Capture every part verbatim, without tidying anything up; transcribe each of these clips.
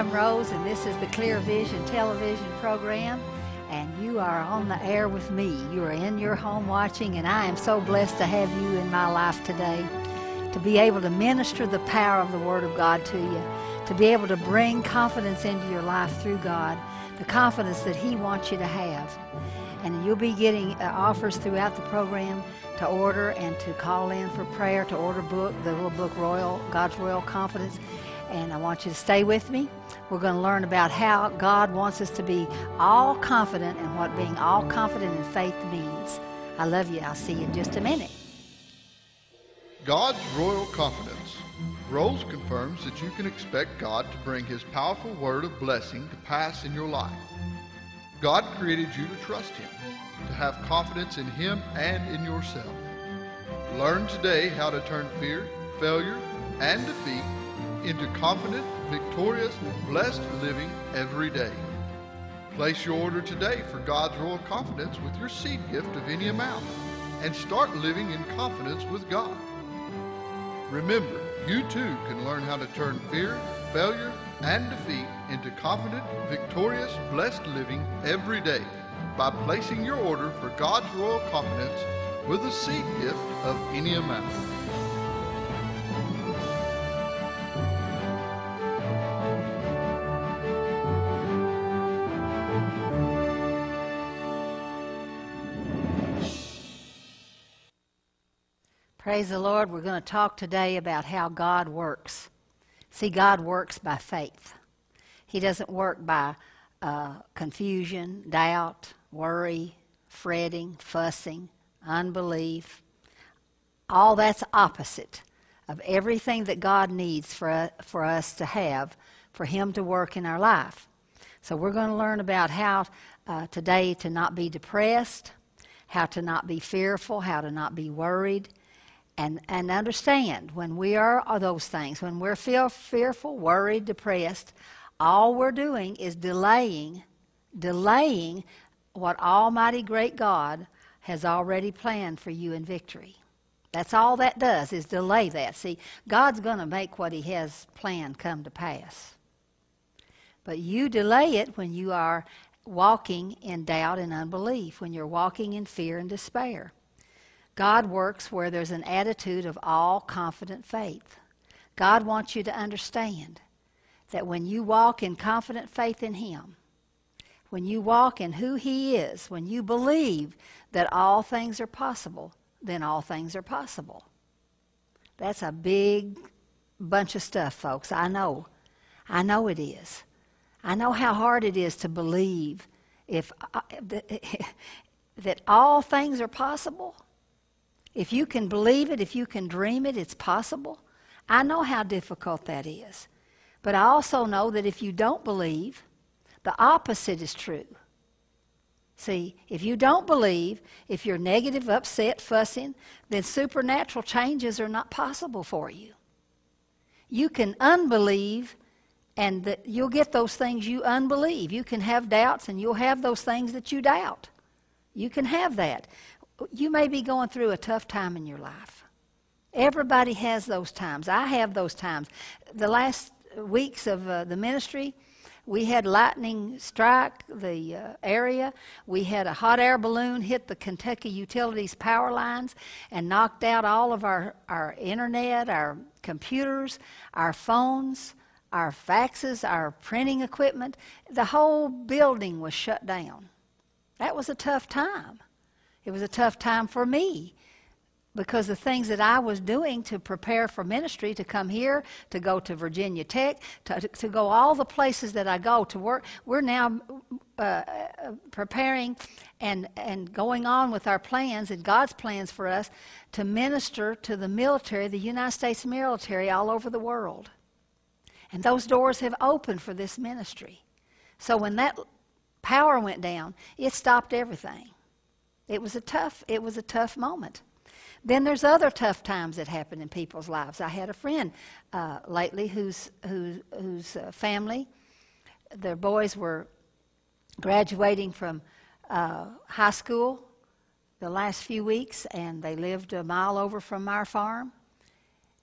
I'm Rose, and this is the Clear Vision television program, and you are on the air with me. You are in your home watching, and I am so blessed to have you in my life today, to be able to minister the power of the Word of God to you, to be able to bring confidence into your life through God, the confidence that He wants you to have. And you'll be getting uh, offers throughout the program to order and to call in for prayer, to order book, the little book, Royal God's Royal Confidence. And I want you to stay with me. We're going to learn about how God wants us to be all confident and what being all confident in faith means. I love you. I'll see you in just a minute. God's Royal Confidence. Rose confirms that you can expect God to bring His powerful word of blessing to pass in your life. God created you to trust Him, to have confidence in Him and in yourself. Learn today how to turn fear, failure, and defeat into confident, victorious, blessed living every day. Place your order today for God's Royal Confidence with your seed gift of any amount, and start living in confidence with God. Remember, you too can learn how to turn fear, failure, and defeat into confident, victorious, blessed living every day by placing your order for God's Royal Confidence with a seed gift of any amount. Praise the Lord. We're going to talk today about how God works. See, God works by faith. He doesn't work by uh, confusion, doubt, worry, fretting, fussing, unbelief. All that's opposite of everything that God needs for, uh, for us to have, for Him to work in our life. So we're going to learn about how uh, today to not be depressed, how to not be fearful, how to not be worried. And, and understand, when we are, are those things, when we're feel fearful, worried, depressed, all we're doing is delaying, delaying what Almighty great God has already planned for you in victory. That's all that does, is delay that. See, God's going to make what He has planned come to pass. But you delay it when you are walking in doubt and unbelief, when you're walking in fear and despair. God works where there's an attitude of all confident faith. God wants you to understand that when you walk in confident faith in Him, when you walk in who He is, when you believe that all things are possible, then all things are possible. That's a big bunch of stuff, folks. I know. I know it is. I know how hard it is to believe if uh, that all things are possible. If you can believe it, if you can dream it, it's possible. I know how difficult that is. But I also know that if you don't believe, the opposite is true. See, if you don't believe, if you're negative, upset, fussing, then supernatural changes are not possible for you. You can unbelieve, and that you'll get those things you unbelieve. You can have doubts, and you'll have those things that you doubt. You can have that. You may be going through a tough time in your life. Everybody has those times. I have those times. The last weeks of uh, the ministry, we had lightning strike the uh, area. We had a hot air balloon hit the Kentucky Utilities power lines and knocked out all of our, our internet, our computers, our phones, our faxes, our printing equipment. The whole building was shut down. That was a tough time. It was a tough time for me because the things that I was doing to prepare for ministry, to come here, to go to Virginia Tech, to, to go all the places that I go to work, we're now uh, preparing and, and going on with our plans and God's plans for us to minister to the military, the United States military all over the world. And those doors have opened for this ministry. So when that power went down, it stopped everything. It was a tough, it was a tough moment. Then there's other tough times that happen in people's lives. I had a friend uh, lately whose whose whose uh, family, their boys were graduating from uh, high school the last few weeks, and they lived a mile over from our farm.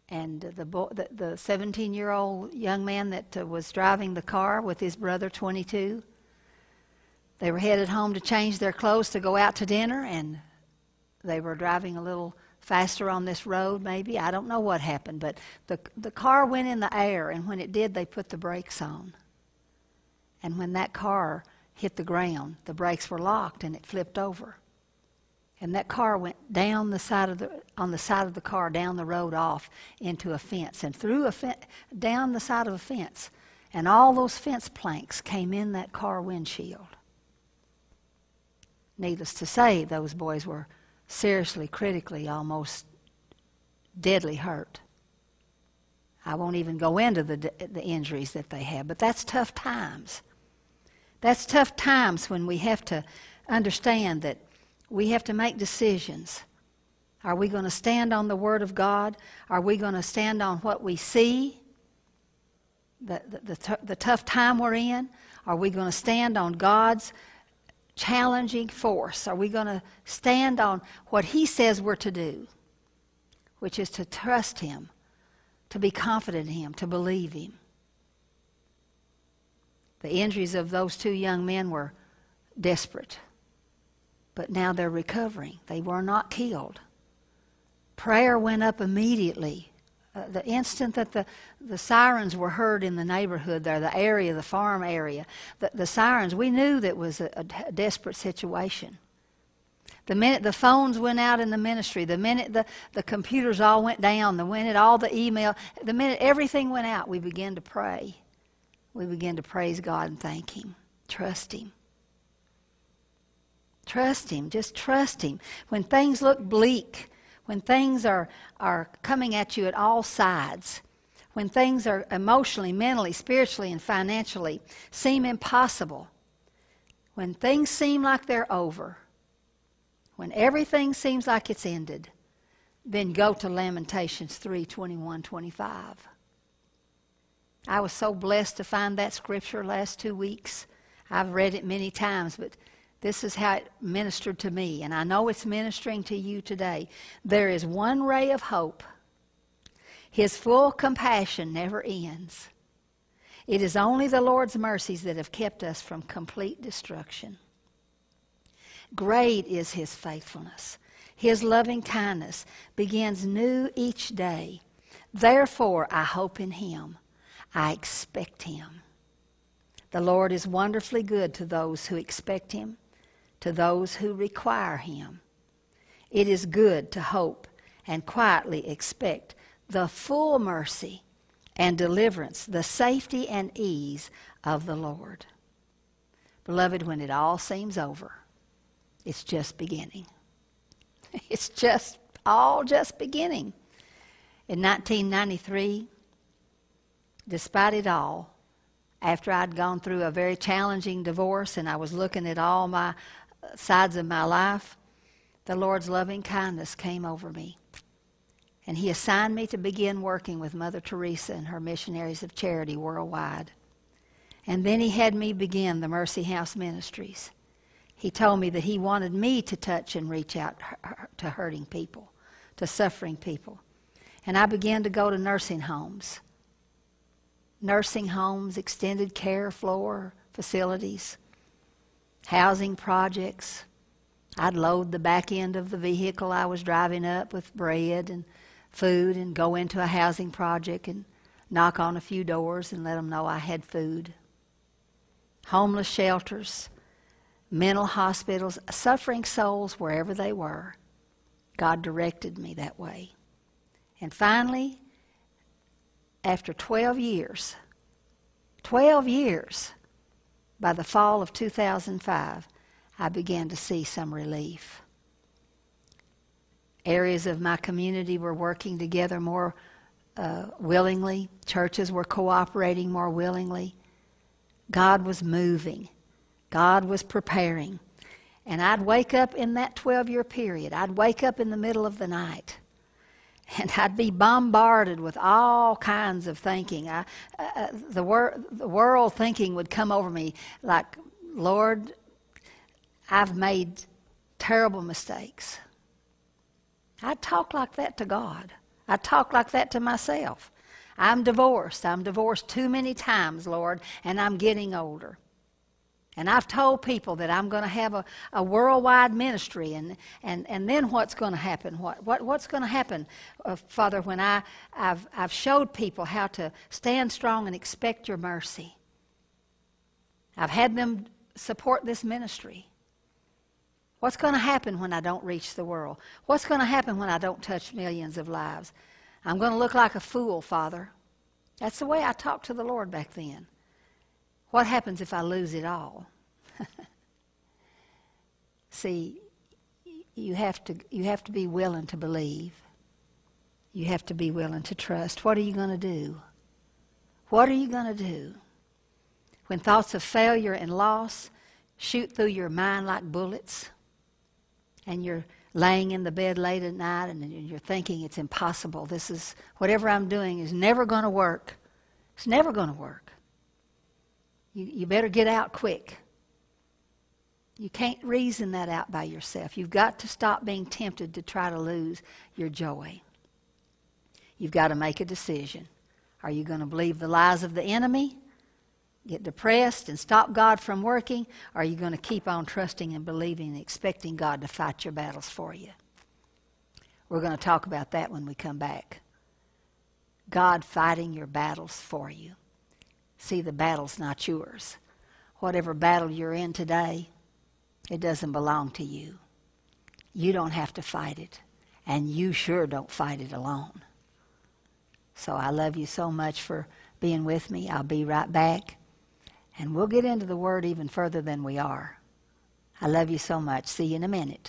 And the boy, the, the seventeen-year-old young man that uh, was driving the car with his brother, twenty-two, they were headed home to change their clothes to go out to dinner, and they were driving a little faster on this road, maybe. I don't know what happened, but the the car went in the air, and when it did, they put the brakes on. And when that car hit the ground, the brakes were locked, and it flipped over. And that car went down the side of the on the side of the car, down the road off into a fence, and through a fe- down the side of a fence, and all those fence planks came in that car windshield. Needless to say, those boys were seriously, critically, almost deadly hurt. I won't even go into the the injuries that they had, but that's tough times. That's tough times when we have to understand that we have to make decisions. Are we going to stand on the Word of God? Are we going to stand on what we see, the, the, the, t- the tough time we're in? Are we going to stand on God's challenging force? Are we going to stand on what He says we're to do, which is to trust Him, to be confident in Him, to believe Him? The injuries of those two young men were desperate. But now they're recovering. They were not killed. Prayer went up immediately. Uh, the instant that the, the sirens were heard in the neighborhood there, the area, the farm area, the, the sirens, we knew that was a, a desperate situation. The minute the phones went out in the ministry, the minute the, the computers all went down, the minute all the email, the minute everything went out, we began to pray. We began to praise God and thank Him. Trust Him. Trust Him. Just trust Him. When things look bleak, when things are, are coming at you at all sides, when things are emotionally, mentally, spiritually, and financially seem impossible, when things seem like they're over, when everything seems like it's ended, then go to Lamentations three, twenty-one, twenty-five. I was so blessed to find that scripture last two weeks. I've read it many times, but this is how it ministered to me, and I know it's ministering to you today. There is one ray of hope. His full compassion never ends. It is only the Lord's mercies that have kept us from complete destruction. Great is His faithfulness. His loving kindness begins new each day. Therefore, I hope in Him. I expect Him. The Lord is wonderfully good to those who expect Him, to those who require Him. It is good to hope and quietly expect the full mercy and deliverance, the safety and ease of the Lord. Beloved, when it all seems over, it's just beginning. It's just all just beginning. In nineteen ninety-three, despite it all, after I'd gone through a very challenging divorce and I was looking at all my sides of my life, the Lord's loving kindness came over me. And He assigned me to begin working with Mother Teresa and her missionaries of charity worldwide. And then He had me begin the Mercy House Ministries. He told me that He wanted me to touch and reach out to hurting people, to suffering people. And I began to go to nursing homes. Nursing homes, extended care floor facilities, housing projects. I'd load the back end of the vehicle I was driving up with bread and food and go into a housing project and knock on a few doors and let them know I had food. Homeless shelters, mental hospitals, suffering souls wherever they were. God directed me that way. And finally, after twelve years, twelve years, by the fall of two thousand five, I began to see some relief. Areas of my community were working together more uh, willingly. Churches were cooperating more willingly. God was moving. God was preparing. And I'd wake up in that twelve-year period. I'd wake up in the middle of the night. And I'd be bombarded with all kinds of thinking. I, uh, the, wor- the world thinking would come over me like, Lord, I've made terrible mistakes. I'd talk like that to God. I talk like that to myself. I'm divorced. I'm divorced too many times, Lord, and I'm getting older. And I've told people that I'm going to have a, a worldwide ministry, and, and, and then what's going to happen? What, what what's going to happen, uh, Father, when I, I've, I've showed people how to stand strong and expect your mercy? I've had them support this ministry. What's going to happen when I don't reach the world? What's going to happen when I don't touch millions of lives? I'm going to look like a fool, Father. That's the way I talked to the Lord back then. What happens if I lose it all? See, you have to you have to be willing to believe. You have to be willing to trust. What are you going to do? What are you going to do when thoughts of failure and loss shoot through your mind like bullets, and you're laying in the bed late at night and you're thinking it's impossible. This is, whatever I'm doing is never going to work. It's never going to work. You, you better get out quick. You can't reason that out by yourself. You've got to stop being tempted to try to lose your joy. You've got to make a decision. Are you going to believe the lies of the enemy, get depressed and stop God from working? Or are you going to keep on trusting and believing and expecting God to fight your battles for you? We're going to talk about that when we come back. God fighting your battles for you. See, the battle's not yours. Whatever battle you're in today, it doesn't belong to you. You don't have to fight it, and you sure don't fight it alone. So I love you so much for being with me. I'll be right back, and we'll get into the Word even further than we are. I love you so much. See you in a minute.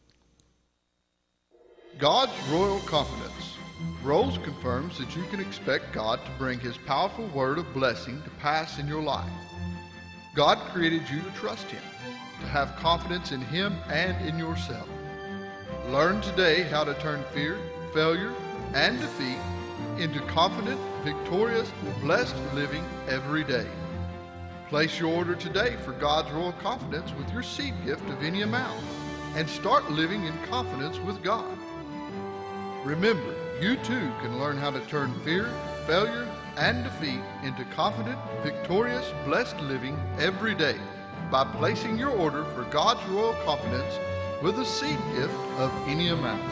God's royal confidence. Rose confirms that you can expect God to bring His powerful word of blessing to pass in your life. God created you to trust Him, to have confidence in Him and in yourself. Learn today how to turn fear, failure, and defeat into confident, victorious, blessed living every day. Place your order today for God's royal confidence with your seed gift of any amount, and start living in confidence with God. Remember, you too can learn how to turn fear, failure, and defeat into confident, victorious, blessed living every day by placing your order for God's royal confidence with a seed gift of any amount.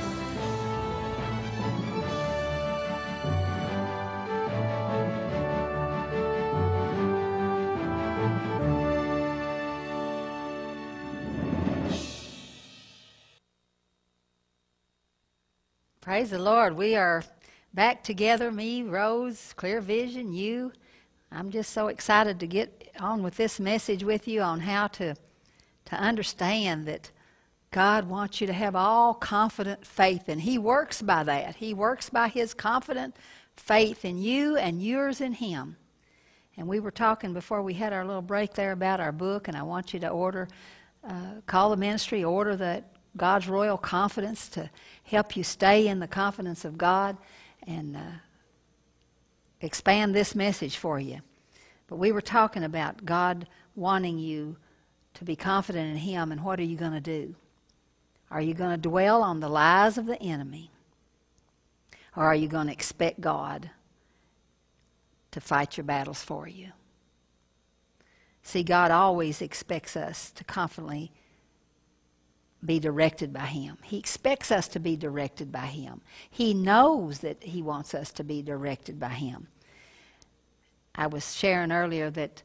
Praise the Lord. We are back together, me, Rose, Clear Vision, you. I'm just so excited to get on with this message with you on how to, to understand that God wants you to have all confident faith, and He works by that. He works by His confident faith in you and yours in Him. And we were talking before we had our little break there about our book, and I want you to order, uh, call the ministry, order that God's royal confidence to help you stay in the confidence of God and uh, expand this message for you. But we were talking about God wanting you to be confident in Him, and what are you going to do? Are you going to dwell on the lies of the enemy, or are you going to expect God to fight your battles for you? See, God always expects us to confidently be directed by Him. He expects us to be directed by Him. He knows that He wants us to be directed by Him. I was sharing earlier that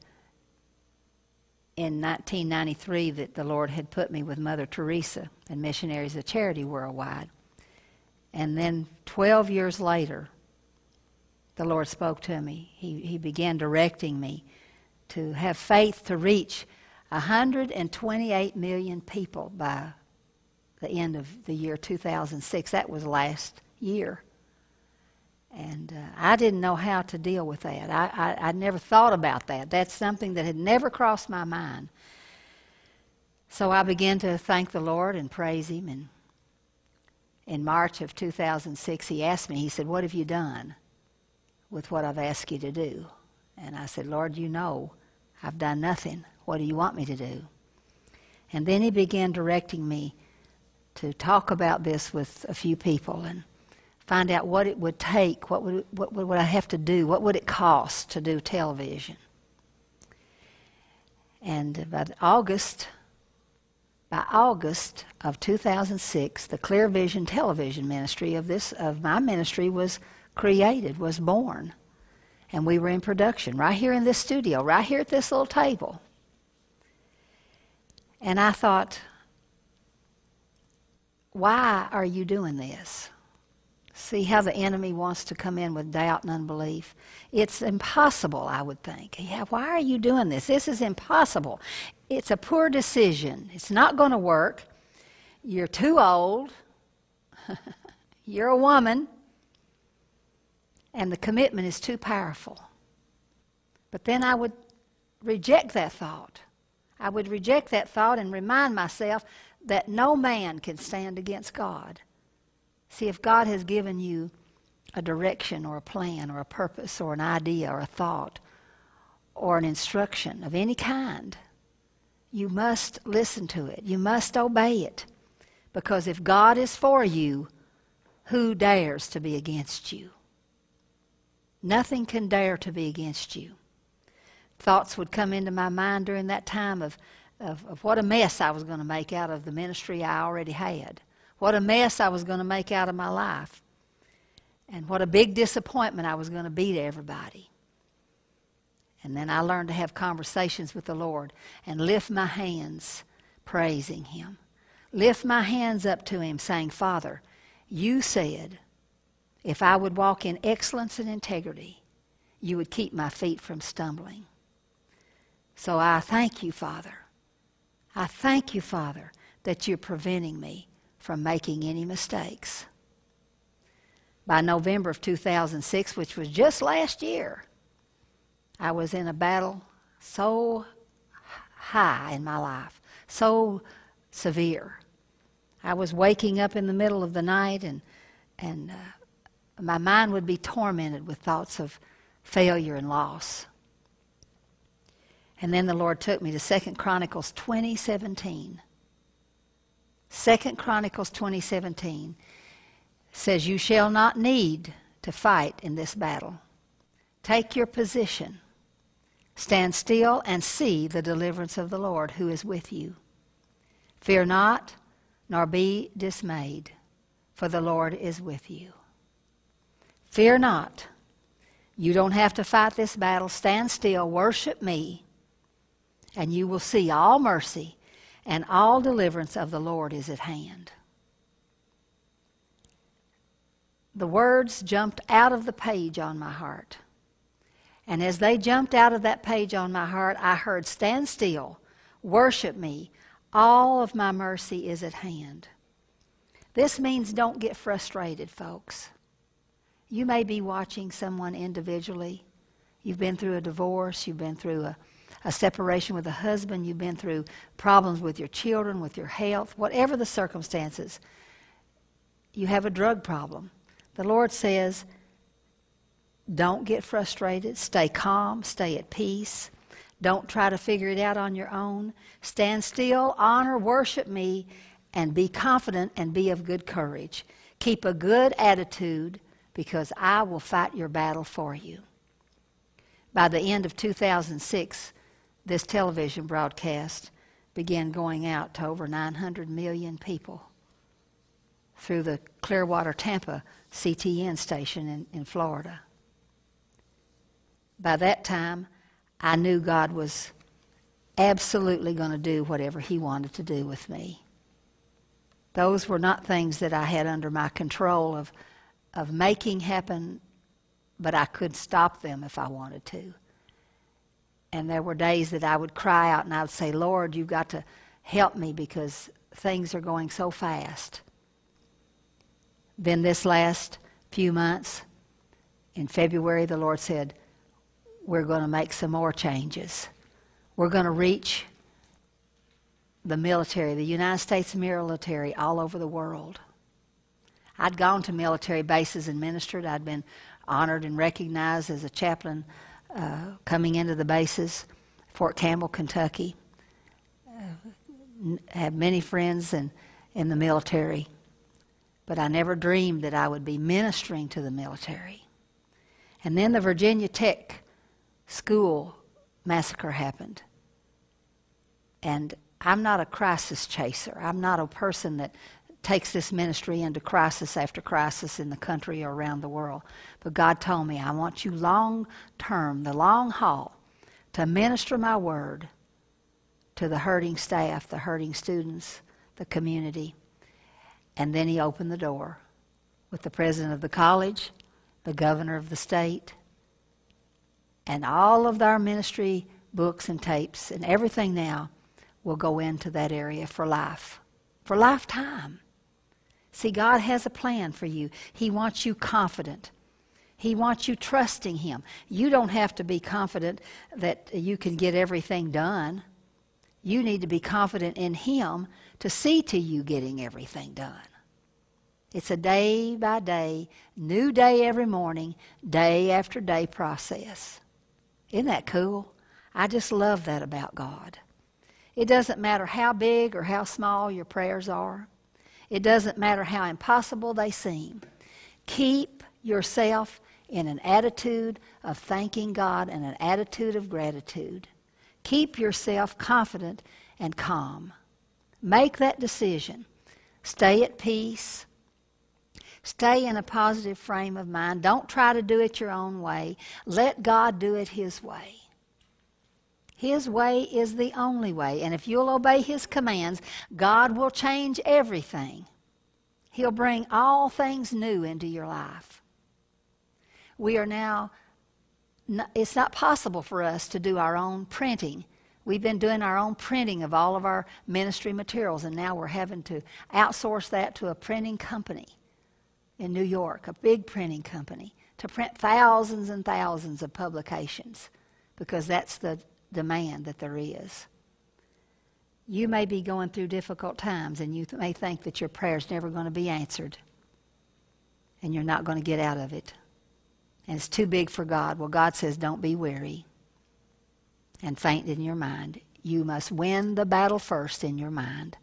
in nineteen ninety-three that the Lord had put me with Mother Teresa and Missionaries of Charity Worldwide. And then twelve years later, the Lord spoke to me. He, he began directing me to have faith to reach one hundred twenty-eight million people by the end of the year two thousand six. That was last year. And uh, I didn't know how to deal with that. I, I, I never thought about that. That's something that had never crossed my mind. So I began to thank the Lord and praise Him. And in March of two thousand six, He asked me, He said, "What have you done with what I've asked you to do?" And I said, "Lord, you know I've done nothing. What do you want me to do?" And then He began directing me to talk about this with a few people. And find out what it would take, what would, what would I have to do, what would it cost to do television. And by August, by August of two thousand six, the Clear Vision television ministry of this of my ministry was created, was born. And we were in production right here in this studio, right here at this little table. And I thought, why are you doing this? See how the enemy wants to come in with doubt and unbelief. It's impossible, I would think. Yeah, why are you doing this? This is impossible. It's a poor decision. It's not going to work. You're too old. You're a woman. And the commitment is too powerful. But then I would reject that thought. I would reject that thought and remind myself that no man can stand against God. See, if God has given you a direction or a plan or a purpose or an idea or a thought or an instruction of any kind, you must listen to it. You must obey it. Because if God is for you, who dares to be against you? Nothing can dare to be against you. Thoughts would come into my mind during that time of, of, of what a mess I was going to make out of the ministry I already had. What a mess I was going to make out of my life. And what a big disappointment I was going to be to everybody. And then I learned to have conversations with the Lord and lift my hands praising Him. Lift my hands up to Him saying, Father, you said if I would walk in excellence and integrity, you would keep my feet from stumbling. So I thank you, Father. I thank you, Father, that you're preventing me from making any mistakes. By November of two thousand six, which was just last year, I was in a battle so high in my life, so severe. I was waking up in the middle of the night and, and uh, my mind would be tormented with thoughts of failure and loss. And then the Lord took me to Second Chronicles twenty seventeen. Second Chronicles twenty seventeen says, you shall not need to fight in this battle. Take your position. Stand still and see the deliverance of the Lord who is with you. Fear not, nor be dismayed, for the Lord is with you. Fear not. You don't have to fight this battle. Stand still, worship me, and you will see all mercy and all deliverance of the Lord is at hand. The words jumped out of the page on my heart. And as they jumped out of that page on my heart, I heard, stand still, worship me, all of my mercy is at hand. This means don't get frustrated, folks. You may be watching someone individually. You've been through a divorce, you've been through a a separation with a husband, you've been through problems with your children, with your health, whatever the circumstances, you have a drug problem. The Lord says, don't get frustrated, stay calm, stay at peace. Don't try to figure it out on your own. Stand still, honor, worship me, and be confident and be of good courage. Keep a good attitude because I will fight your battle for you. By the end of two thousand six, this television broadcast began going out to over nine hundred million people through the Clearwater Tampa C T N station in, in Florida. By that time, I knew God was absolutely going to do whatever He wanted to do with me. Those were not things that I had under my control of, of making happen, but I could stop them if I wanted to. And there were days that I would cry out and I would say, Lord, you've got to help me because things are going so fast. Then this last few months, in February, the Lord said, we're going to make some more changes. We're going to reach the military, the United States military all over the world. I'd gone to military bases and ministered. I'd been honored and recognized as a chaplain uh, coming into the bases, Fort Campbell, Kentucky. Uh, have many friends in, in the military. but I never dreamed that I would be ministering to the military. And then the Virginia Tech school massacre happened. And I'm not a crisis chaser. I'm not a person that takes this ministry into crisis after crisis in the country or around the world. But God told me, I want you long term, the long haul, to minister my word to the hurting staff, the hurting students, the community. And then he opened the door with the president of the college, the governor of the state, and all of our ministry books and tapes and everything now will go into that area for life, for lifetime. See, God has a plan for you. He wants you confident. He wants you trusting Him. You don't have to be confident that you can get everything done. You need to be confident in Him to see to you getting everything done. It's a day by day, new day every morning, day after day process. Isn't that cool? I just love that about God. It doesn't matter how big or how small your prayers are. It doesn't matter how impossible they seem. Keep yourself in an attitude of thanking God and an attitude of gratitude. Keep yourself confident and calm. Make that decision. Stay at peace. Stay in a positive frame of mind. Don't try to do it your own way. Let God do it His way. His way is the only way. And if you'll obey His commands, God will change everything. He'll bring all things new into your life. We are now, it's not possible for us to do our own printing. We've been doing our own printing of all of our ministry materials, and now we're having to outsource that to a printing company in New York, a big printing company, to print thousands and thousands of publications, because that's the demand that there is. You may be going through difficult times, and you th- may think that your prayer's never going to be answered, and you're not going to get out of it, and it's too big for God. Well, God says, don't be weary and faint in your mind. You must win the battle first in your mind,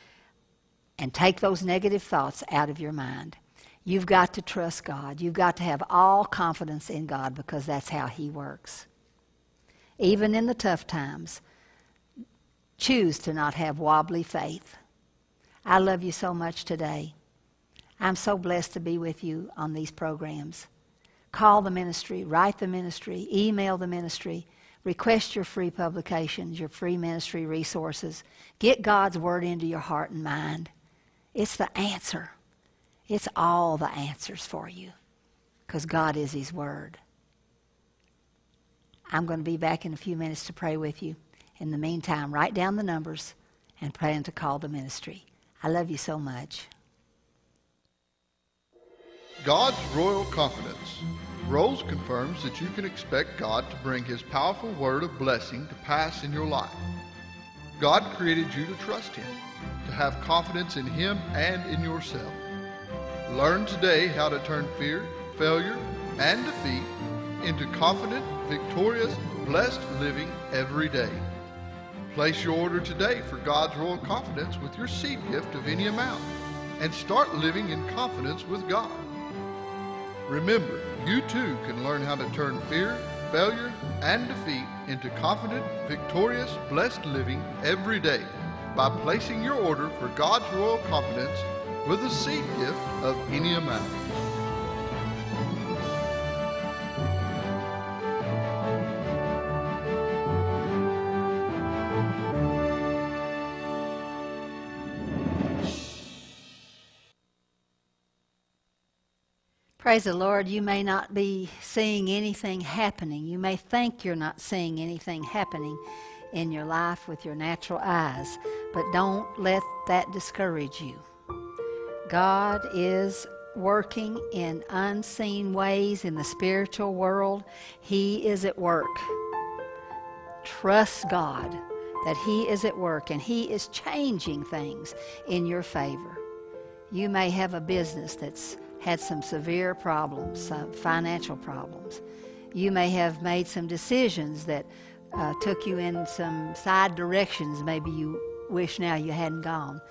and take those negative thoughts out of your mind. You've got to trust God. You've got to have all confidence in God, because that's how He works. Even in the tough times, choose to not have wobbly faith. I love you so much today. I'm so blessed to be with you on these programs. Call the ministry, write the ministry, email the ministry, request your free publications, your free ministry resources. Get God's Word into your heart and mind. It's the answer. It's all the answers for you, because God is His Word. I'm going to be back in a few minutes to pray with you. In the meantime, write down the numbers and plan to call the ministry. I love you so much. God's royal confidence. Rose confirms that you can expect God to bring His powerful word of blessing to pass in your life. God created you to trust Him, to have confidence in Him and in yourself. Learn today how to turn fear, failure, and defeat into confident, victorious, blessed living every day. Place your order today for God's royal confidence with your seed gift of any amount, and start living in confidence with God. Remember, you too can learn how to turn fear, failure, and defeat into confident, victorious, blessed living every day by placing your order for God's royal confidence with a seed gift of any amount. Praise the Lord. You may not be seeing anything happening. You may think you're not seeing anything happening in your life with your natural eyes, but don't let that discourage you. God is working in unseen ways in the spiritual world. He is at work. Trust God that He is at work, and He is changing things in your favor. You may have a business that's had some severe problems, some financial problems. You may have made some decisions that uh, took you in some side directions maybe you wish now you hadn't gone.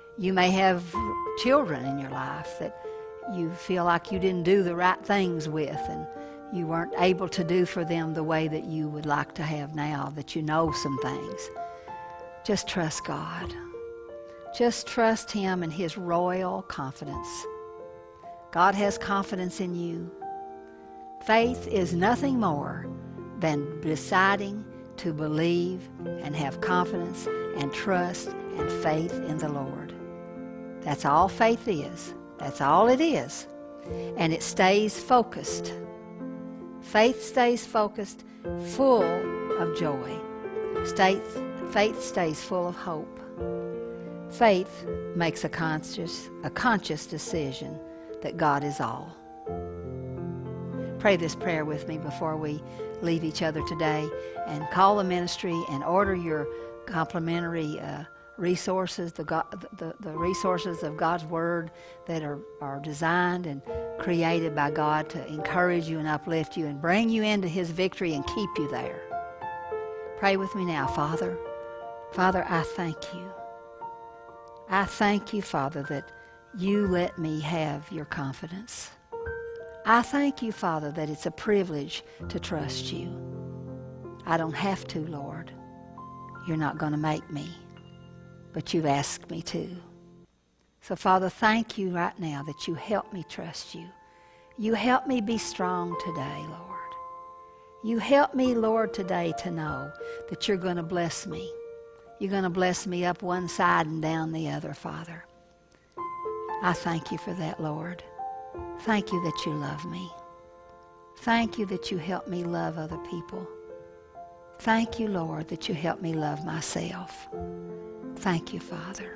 You may have children in your life that you feel like you didn't do the right things with, and you weren't able to do for them the way that you would like to have now that you know some things. Just trust God. Just trust Him and His royal confidence. God has confidence in you. Faith is nothing more than deciding to believe and have confidence and trust and faith in the Lord. That's all faith is. That's all it is. And it stays focused. Faith stays focused, full of joy. Faith, faith stays full of hope. Faith makes a conscious, a conscious decision that God is all. Pray this prayer with me before we leave each other today, and call the ministry and order your complimentary uh, resources, the, God, the, the resources of God's Word that are, are designed and created by God to encourage you and uplift you and bring you into His victory and keep you there. Pray with me now. Father, Father, I thank you. I thank you, Father, that you let me have your confidence. I thank you, Father, that it's a privilege to trust you. I don't have to, Lord. You're not going to make me, but you've asked me to. So, Father, thank you right now that you help me trust you. You help me be strong today, Lord. You help me, Lord, today to know that you're going to bless me. You're going to bless me up one side and down the other, Father. I thank you for that, Lord. Thank you that you love me. Thank you that you help me love other people. Thank you, Lord, that you help me love myself. Thank you, Father.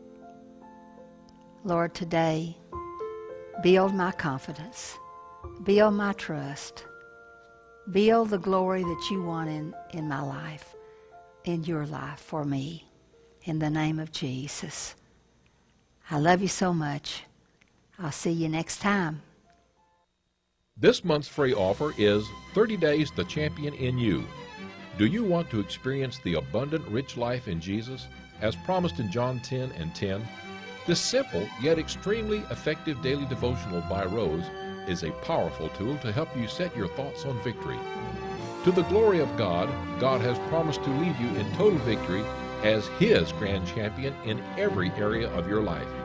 Lord, today, build my confidence. Build my trust. Build the glory that you want in, in my life, in your life for me. In the name of Jesus. I love you so much. I'll see you next time. This month's free offer is thirty days The Champion in You. Do you want to experience the abundant, rich life in Jesus, as promised in John ten and ten? This simple yet extremely effective daily devotional by Rose is a powerful tool to help you set your thoughts on victory. To the glory of God, God has promised to lead you in total victory as His grand champion in every area of your life.